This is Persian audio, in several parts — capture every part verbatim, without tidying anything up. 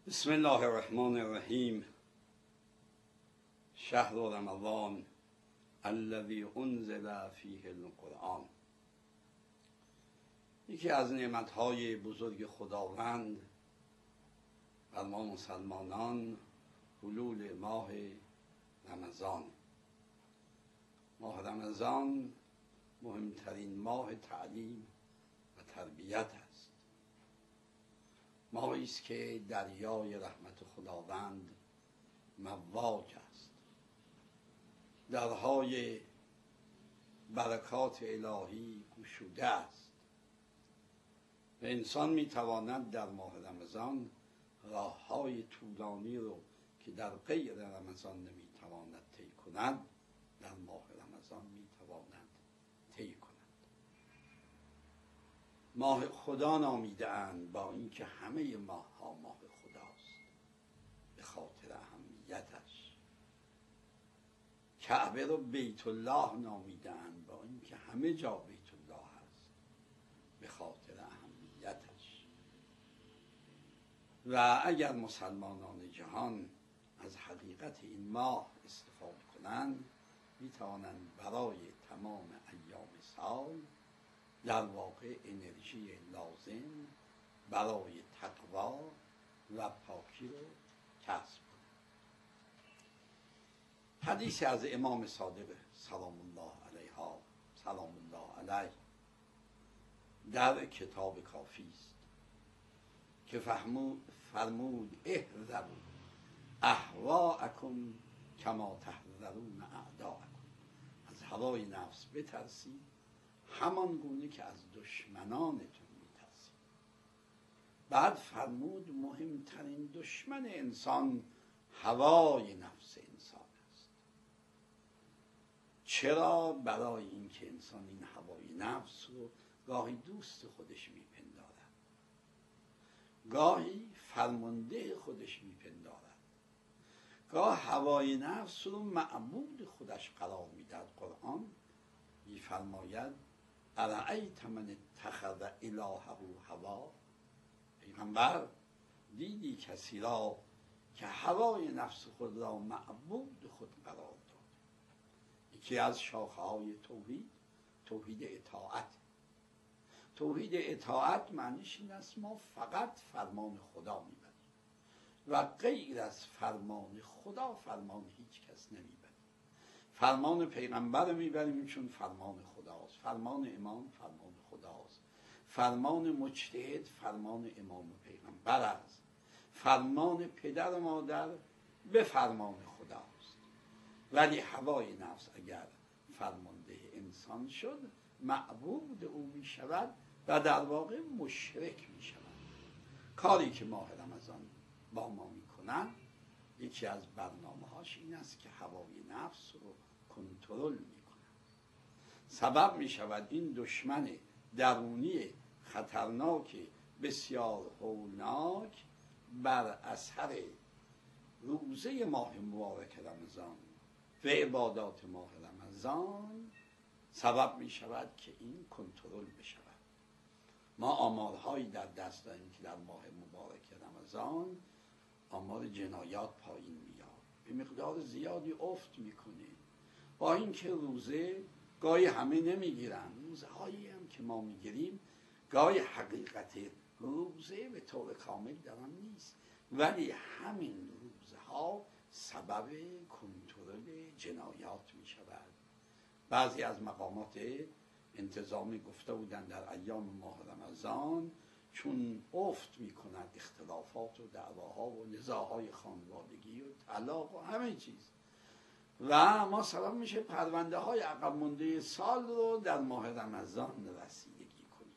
بسم الله الرحمن الرحیم. شهر رمضان الذی انزل فیه القرآن. یکی از نعمتهای بزرگ خداوند بر ما مسلمانان حلول ماه رمضان. ماه رمضان مهمترین ماه تعلیم و تربیت است. ماهی است که دریای رحمت خداوند مواج است. درهای برکات الهی گشوده است و انسان میتواند در ماه رمضان راههای طولانی رو که در غیر رمضان نمیتواند طی کند در ماه رمضان میتواند طی کند. ماه خدا نامیده اند با اینکه همه ماه ها ماه خداست به خاطر اهمیتش. کعبه رو بیت الله نامیده اند با اینکه همه جا بیت الله هست به خاطر اهمیتش. و اگر مسلمانان جهان از حقیقت این ماه استفاده کنند میتوانند برای تمام ایام سال در واقع انرژی لازم برای تقوا و پاکی رو کسب کنند. حدیث از امام صادق سلام الله علیها سلام الله علیه در کتاب کافی است که فهمود فرمود احذروا اهواءکم کما تحذرون اعداءکم. از هوای نفس بترسید همان گونه که از دشمنانتون میترسید. بعد فرمود مهمترین دشمن انسان هوای نفس انسان است. چرا؟ برای اینکه انسان این هوای نفس رو گاهی دوست خودش میپندارد، گاهی فرمانده خودش میپندارد، گاه هوای نفس رو معبود خودش قرار میدهد. قرآن میفرماید ارأیت من اتخذ الهه هوا. پیغمبر دیدی کسی را که هوای نفس خود را معبود خود قرار داد. یکی از شاخه های توحید توحید اطاعت. توحید اطاعت معنیش این است ما فقط فرمان خدا میبریم و غیر از فرمان خدا فرمان هیچ کس نمیبریم. فرمان پیغمبر میبریم چون فرمان خداست، فرمان امام فرمان خداست، فرمان مجتهد فرمان امام و پیغمبر است، فرمان پدر و مادر به فرمان خداست. ولی هوای نفس اگر فرمانده انسان شد معبود او میشود و در واقع مشرک میشود. کاری که ماه رمضان با ما میکنن یکی از برنامه هاش این است که هوای نفس رو کنترل میکنن. سبب میشود این دشمن درونی خطرناک بسیار هولناک بر اثر روزه ماه مبارک رمضان و عبادات ماه رمضان سبب میشود که این کنترل بشود. ما آمارهایی در دست داریم که در ماه مبارک رمضان آمار جنایات پایین میاد، به مقدار زیادی افت میکنه. با اینکه روزه گاهی همه نمیگیرن، روزه هایی هم که ما میگیریم گاهی حقیقت روزه به طور کامل در آن نیست، ولی همین روزه ها سبب کنترل جنایات میشود. بعضی از مقامات انتظامی گفته بودن در ایام ماه رمضان چون افت میکند اختلافات و دعواها و نزاعهای خانوادگی و طلاق و همه چیز و ما سبب میشه پرونده های عقب مانده سال رو در ماه رمضان رسیدگی کنیم.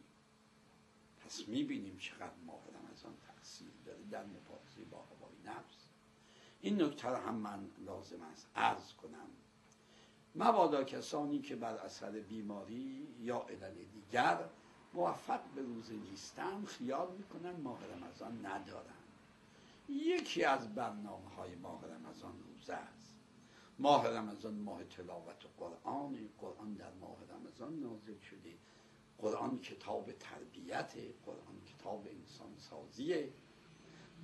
پس میبینیم چقدر ماه رمضان تأثیر داره در مبارزه با هوای نفس. این نکته هم من لازم است عرض کنم. مبادا کسانی که بر اثر بیماری یا علل دیگر موفق به روزه نیستن خیال میکنن ماه رمضان ندارن. یکی از برنامه های ماه رمضان روزه است. ماه رمضان ماه تلاوت قرآن. قرآن در ماه رمضان نازل شده. قرآن کتاب تربیت، قرآن کتاب انسان سازیه.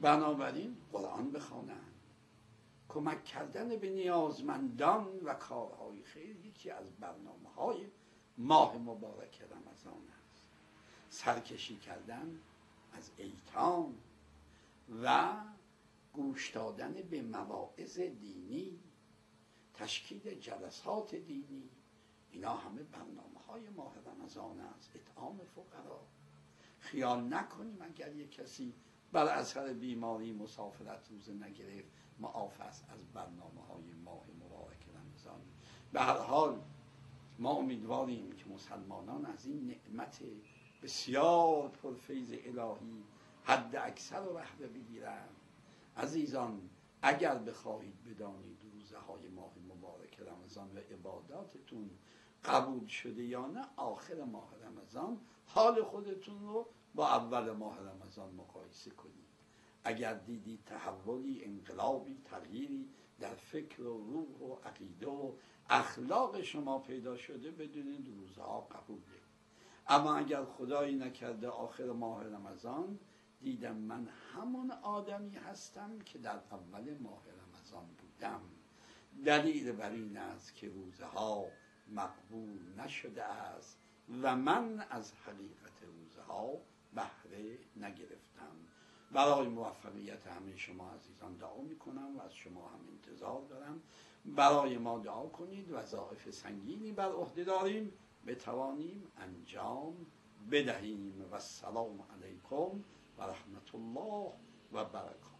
بنابراین قرآن بخوانند. کمک کردن به نیازمندان و کارهای خیر یکی از برنامه‌های ماه مبارک رمضان است. سرکشی کردن از ایتام و گوش دادن به مواعظ دینی، تشکیل جلسات دینی، اینا همه برنامه‌های ماه رمضان است. اطعام فقرا. خیال نکنیم اگر یک کسی بر اثر بیماری مسافرت روزه نگرفت معاف است از برنامه‌های ماه مبارک رمضان. به هر حال ما امیدواریم که مسلمانان از این نعمت بسیار پرفیض الهی حد اکثر و بهره بگیرند. عزیزان، اگر بخواهید بدانید روزه های ماه مبارک رمضان و عباداتتون قبول شده یا نه، آخر ماه رمضان حال خودتون رو با اول ماه رمضان مقایسه کنید. اگر دیدید تحولی، انقلابی، تغییری در فکر و روح و عقیده و اخلاق شما پیدا شده، بدونید روزها قبوله. اما اگر خدایی نکرده آخر ماه رمضان دیدم من همون آدمی هستم که در اول ماه رمضان بودم، دلیل بر این است که روزها مقبول نشده است و من از حقیقت روزها بهره نگرفتم. برای موفقیت همه شما عزیزان دعا میکنم و از شما هم انتظار دارم برای ما دعا کنید. وظایف سنگینی بر عهده داریم، بتوانیم انجام بدهیم. و السلام علیکم و رحمت الله و برکاته.